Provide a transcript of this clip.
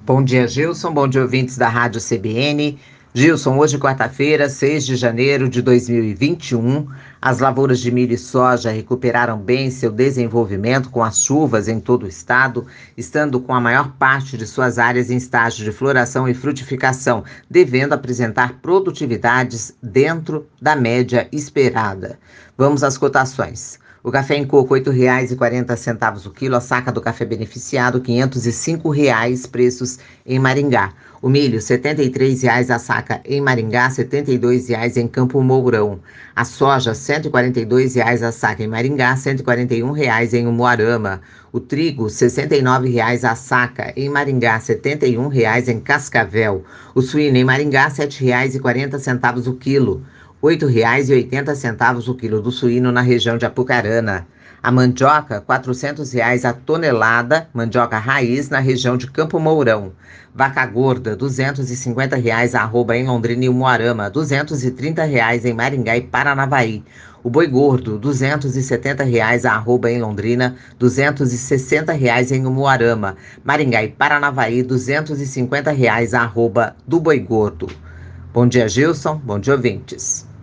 Bom dia, Gilson. Bom dia, ouvintes da Rádio CBN. Gilson, hoje, quarta-feira, 6 de janeiro de 2021, as lavouras de milho e soja recuperaram bem seu desenvolvimento com as chuvas em todo o estado, estando com a maior parte de suas áreas em estágio de floração e frutificação, devendo apresentar produtividades dentro da média esperada. Vamos às cotações. O café em coco, R$ 8,40 o quilo. A saca do café beneficiado, R$ 505, preços em Maringá. O milho, R$ 73 a saca em Maringá, R$ 72 em Campo Mourão. A soja, R$ 142 a saca em Maringá, R$ 141 em Umuarama. O trigo, R$ 69 a saca em Maringá, R$ 71 em Cascavel. O suíno em Maringá, R$ 7,40 o quilo. R$ 8,80 o quilo do suíno na região de Apucarana. A mandioca, R$ 400 a tonelada, mandioca raiz na região de Campo Mourão. Vaca gorda, R$ 250 a arroba em Londrina e Umuarama, R$ 230 em Maringá e Paranavaí. O boi gordo, R$ 270 a arroba em Londrina, R$ 260 em Umuarama. Maringá e Paranavaí, R$ 250 a arroba do boi gordo. Bom dia, Gilson. Bom dia, ouvintes.